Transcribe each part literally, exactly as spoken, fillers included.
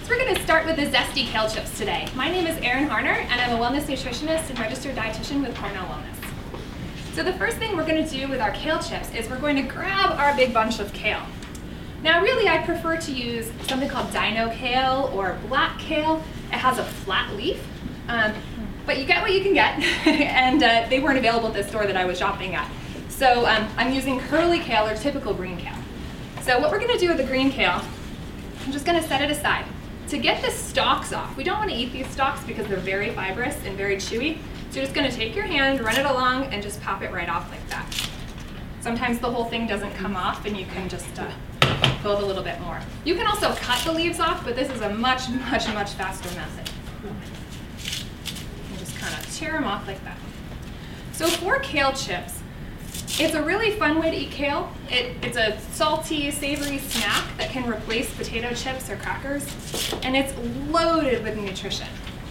We're going to start with the zesty kale chips today. My name is Erin Harner, and I'm a wellness nutritionist and registered dietitian with Cornell Wellness. So the first thing we're going to do with our kale chips is we're going to grab our big bunch of kale. Now really I prefer to use something called dino kale or black kale. It has a flat leaf, um, but you get what you can get, and uh, they weren't available at the store that I was shopping at. So um, I'm using curly kale or typical green kale. So what we're going to do with the green kale, I'm just going to set it aside. To get the stalks off, we don't want to eat these stalks because they're very fibrous and very chewy. So you're just going to take your hand, run it along, and just pop it right off like that. Sometimes the whole thing doesn't come off and you can just uh, build a little bit more. You can also cut the leaves off, but this is a much, much, much faster method. You just kind of tear them off like that. So for kale chips, it's a really fun way to eat kale. It, it's a salty, savory snack that can replace potato chips or crackers, and it's loaded with nutrition.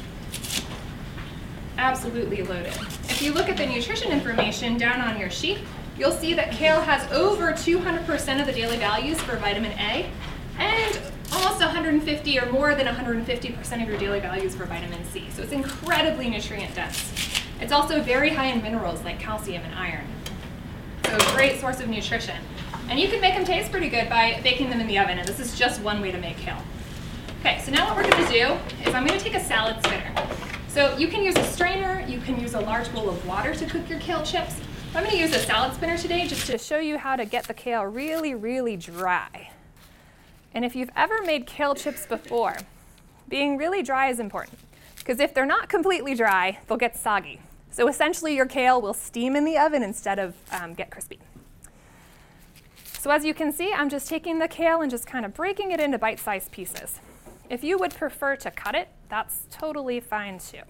Absolutely loaded. If you look at the nutrition information down on your sheet, you'll see that kale has over two hundred percent of the daily values for vitamin A, and almost one hundred fifty or more than one hundred fifty percent of your daily values for vitamin C. So it's incredibly nutrient dense. It's also very high in minerals like calcium and iron. So a great source of nutrition. And you can make them taste pretty good by baking them in the oven, and this is just one way to make kale. Okay, so now what we're going to do is I'm going to take a salad spinner. So you can use a strainer, you can use a large bowl of water to cook your kale chips. I'm going to use a salad spinner today just to show you how to get the kale really, really dry. And if you've ever made kale chips before, being really dry is important, because if they're not completely dry, they'll get soggy. So essentially your kale will steam in the oven instead of um, get crispy. So as you can see, I'm just taking the kale and just kind of breaking it into bite-sized pieces. If you would prefer to cut it, that's totally fine too.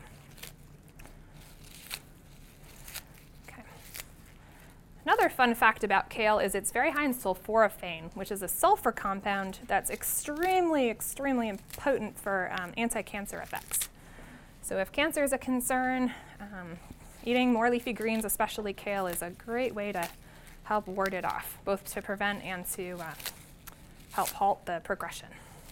Okay. Another fun fact about kale is it's very high in sulforaphane, which is a sulfur compound that's extremely, extremely potent for um, anti-cancer effects. So if cancer is a concern, um, eating more leafy greens, especially kale, is a great way to help ward it off, both to prevent and to uh, help halt the progression.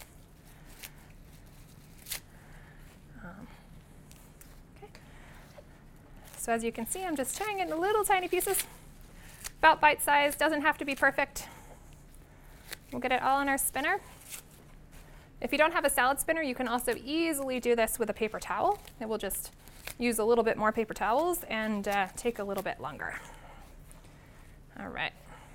Um, okay. So as you can see, I'm just tearing it into little tiny pieces, about bite-sized, doesn't have to be perfect. We'll get it all in our spinner. If you don't have a salad spinner, you can also easily do this with a paper towel. It will just use a little bit more paper towels and uh, take a little bit longer. All right.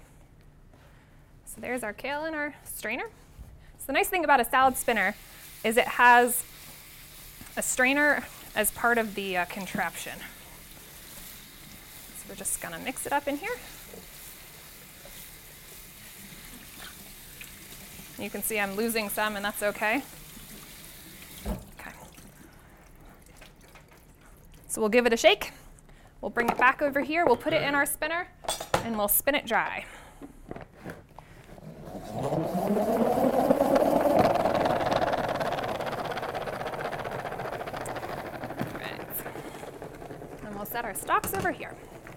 So there's our kale in our strainer. So the nice thing about a salad spinner is it has a strainer as part of the uh, contraption. So we're just going to mix it up in here. You can see I'm losing some, and that's okay. Okay. So we'll give it a shake. We'll bring it back over here. We'll put it in our spinner, and we'll spin it dry. All right. And we'll set our stalks over here.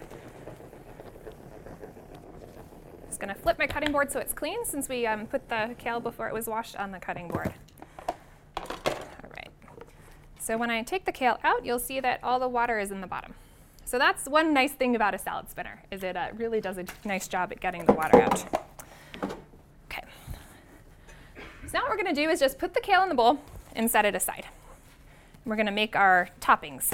Just going to flip my cutting board so it's clean, since we um, put the kale before it was washed on the cutting board. All right. So when I take the kale out, you'll see that all the water is in the bottom. So that's one nice thing about a salad spinner, is it uh, really does a nice job at getting the water out. Okay. So now what we're going to do is just put the kale in the bowl and set it aside. We're going to make our toppings.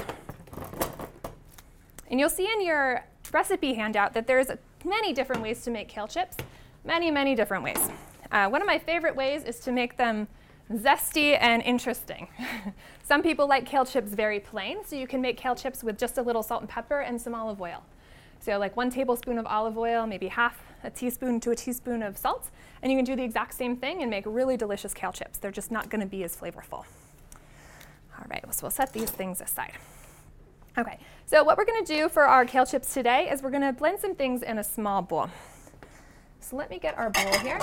And you'll see in your recipe handout that there's many different ways to make kale chips, many, many different ways. Uh, one of my favorite ways is to make them zesty and interesting. Some people like kale chips very plain, so you can make kale chips with just a little salt and pepper and some olive oil. So like one tablespoon of olive oil, maybe half a teaspoon to a teaspoon of salt, and you can do the exact same thing and make really delicious kale chips. They're just not going to be as flavorful. All right, so we'll set these things aside. Okay, so what we're going to do for our kale chips today is we're going to blend some things in a small bowl. So let me get our bowl here.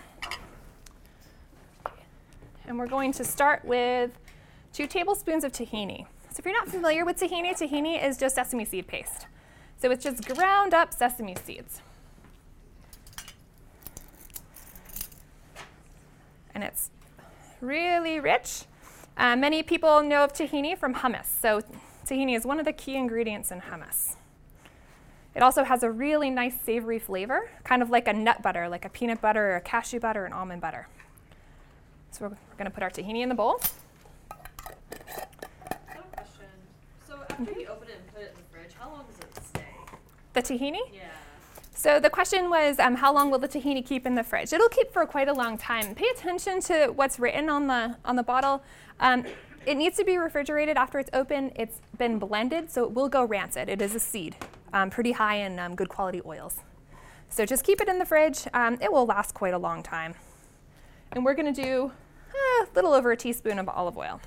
And we're going to start with two tablespoons of tahini. So if you're not familiar with tahini, tahini is just sesame seed paste. So it's just ground up sesame seeds. And it's really rich. Uh, many people know of tahini from hummus. So tahini is one of the key ingredients in hummus. It also has a really nice savory flavor, kind of like a nut butter, like a peanut butter or a cashew butter or an almond butter. So we're, we're going to put our tahini in the bowl. I have a question. So after mm-hmm. you open it and put it in the fridge, how long does it stay? The tahini? Yeah. So the question was, um, how long will the tahini keep in the fridge? It'll keep for quite a long time. Pay attention to what's written on the on the bottle. Um, it needs to be refrigerated after it's open. It's been blended, so it will go rancid. It is a seed, um, pretty high in um, good quality oils. So just keep it in the fridge. Um, it will last quite a long time. And we're going to do a little over a teaspoon of olive oil.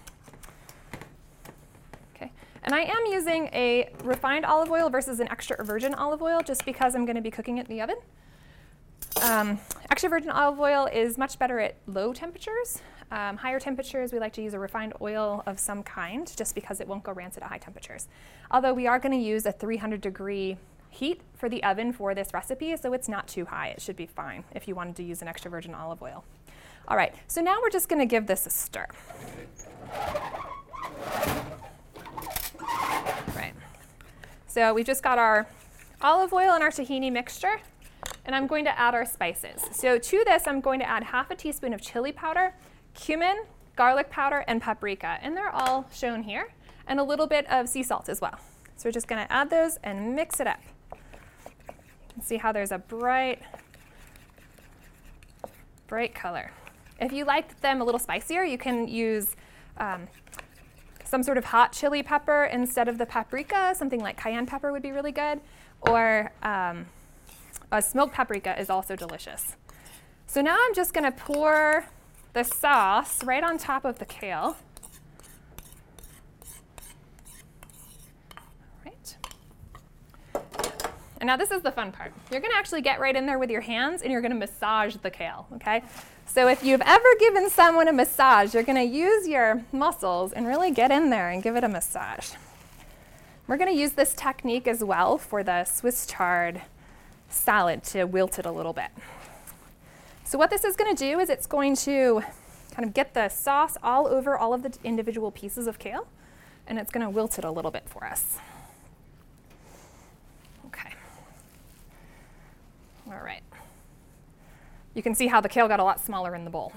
Okay. And I am using a refined olive oil versus an extra virgin olive oil just because I'm going to be cooking it in the oven. Um, extra virgin olive oil is much better at low temperatures. Um, higher temperatures, we like to use a refined oil of some kind just because it won't go rancid at high temperatures. Although we are going to use a three hundred degree heat for the oven for this recipe, so it's not too high. It should be fine if you wanted to use an extra virgin olive oil. All right, so now we're just going to give this a stir. Right. So we've just got our olive oil and our tahini mixture, and I'm going to add our spices. So to this, I'm going to add half a teaspoon of chili powder, cumin, garlic powder, and paprika, and they're all shown here, and a little bit of sea salt as well. So we're just going to add those and mix it up. You can see how there's a bright, bright color. If you like them a little spicier, you can use um, some sort of hot chili pepper instead of the paprika. Something like cayenne pepper would be really good, or um, a smoked paprika is also delicious. So now I'm just going to pour the sauce right on top of the kale. Right. And now this is the fun part. You're going to actually get right in there with your hands and you're going to massage the kale, okay? So if you've ever given someone a massage, you're going to use your muscles and really get in there and give it a massage. We're going to use this technique as well for the Swiss chard salad to wilt it a little bit. So what this is going to do is it's going to kind of get the sauce all over all of the individual pieces of kale, and it's going to wilt it a little bit for us. Okay. All right. You can see how the kale got a lot smaller in the bowl.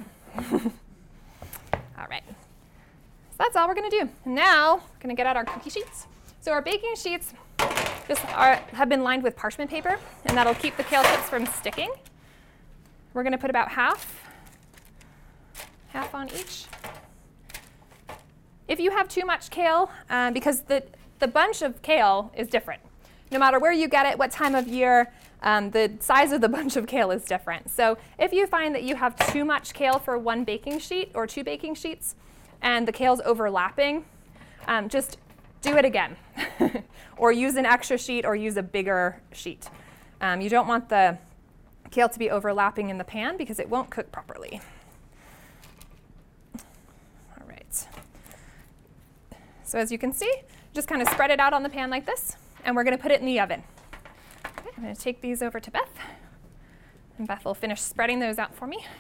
All right. So that's all we're going to do. Now, we're going to get out our cookie sheets. So our baking sheets just are, have been lined with parchment paper, and that'll keep the kale chips from sticking. We're going to put about half, half on each. If you have too much kale, um, because the, the bunch of kale is different. No matter where you get it, what time of year, um, the size of the bunch of kale is different. So if you find that you have too much kale for one baking sheet or two baking sheets, and the kale's overlapping, um, just do it again. Or use an extra sheet or use a bigger sheet. Um, you don't want the kale to be overlapping in the pan because it won't cook properly. All right. So as you can see, just kind of spread it out on the pan like this, and we're going to put it in the oven. Okay, I'm going to take these over to Beth, and Beth will finish spreading those out for me.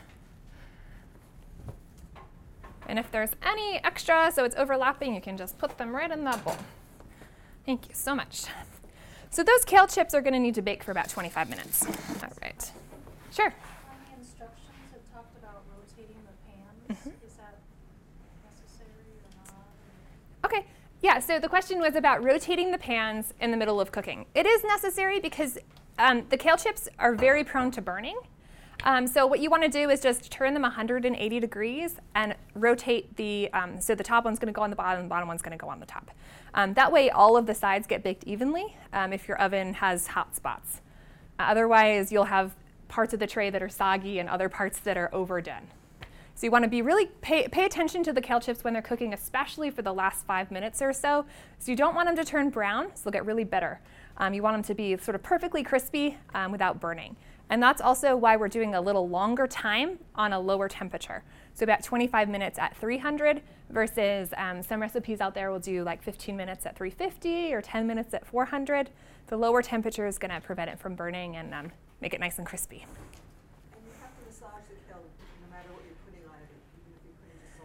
And if there's any extra, so it's overlapping, you can just put them right in that bowl. Thank you so much. So those kale chips are going to need to bake for about twenty-five minutes. All right. Sure. On the instructions, it talked about rotating the pans. Mm-hmm. Is that necessary or not? Okay. Yeah, so the question was about rotating the pans in the middle of cooking. It is necessary because um, the kale chips are very prone to burning. Um, so what you want to do is just turn them one hundred eighty degrees and rotate the, um, so the top one's going to go on the bottom, the bottom one's going to go on the top. Um, that way all of the sides get baked evenly um, if your oven has hot spots. Uh, otherwise, you'll have parts of the tray that are soggy and other parts that are overdone. So you want to be really pay, pay attention to the kale chips when they're cooking, especially for the last five minutes or so. So you don't want them to turn brown, so they'll get really bitter. Um, you want them to be sort of perfectly crispy um, without burning. And that's also why we're doing a little longer time on a lower temperature. So about twenty-five minutes at three hundred versus um, some recipes out there will do like fifteen minutes at three fifty or ten minutes at four hundred. The lower temperature is going to prevent it from burning and um, make it nice and crispy. And you have to massage the kale no matter what you're putting on it, even if you're putting just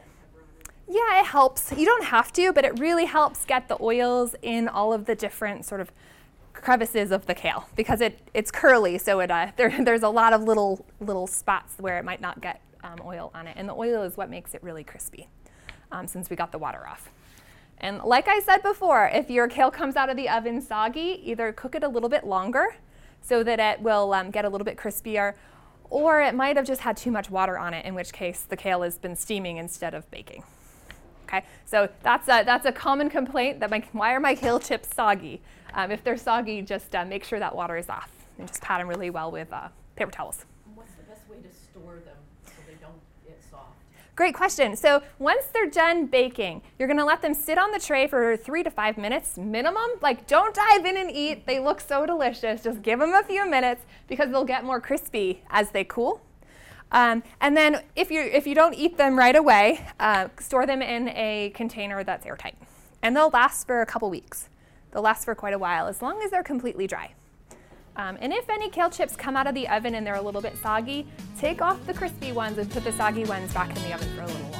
Yeah, it helps. You don't have to, but it really helps get the oils in all of the different sort of crevices of the kale because it, it's curly, so it, uh, there, there's a lot of little, little spots where it might not get um, oil on it. And the oil is what makes it really crispy um, since we got the water off. And like I said before, if your kale comes out of the oven soggy, either cook it a little bit longer so that it will um, get a little bit crispier, or it might have just had too much water on it, in which case the kale has been steaming instead of baking. Okay, so that's a, that's a common complaint, that my, why are my kale chips soggy? Um, if they're soggy, just uh, make sure that water is off and just pat them really well with uh, paper towels. What's the best way to store them so they don't get soft? Great question. So once they're done baking, you're gonna let them sit on the tray for three to five minutes minimum. Like, don't dive in and eat. They look so delicious. Just give them a few minutes because they'll get more crispy as they cool. Um, and then if you if you don't eat them right away, uh, store them in a container that's airtight. And they'll last for a couple weeks. They'll last for quite a while, as long as they're completely dry. Um, and if any kale chips come out of the oven and they're a little bit soggy, take off the crispy ones and put the soggy ones back in the oven for a little while.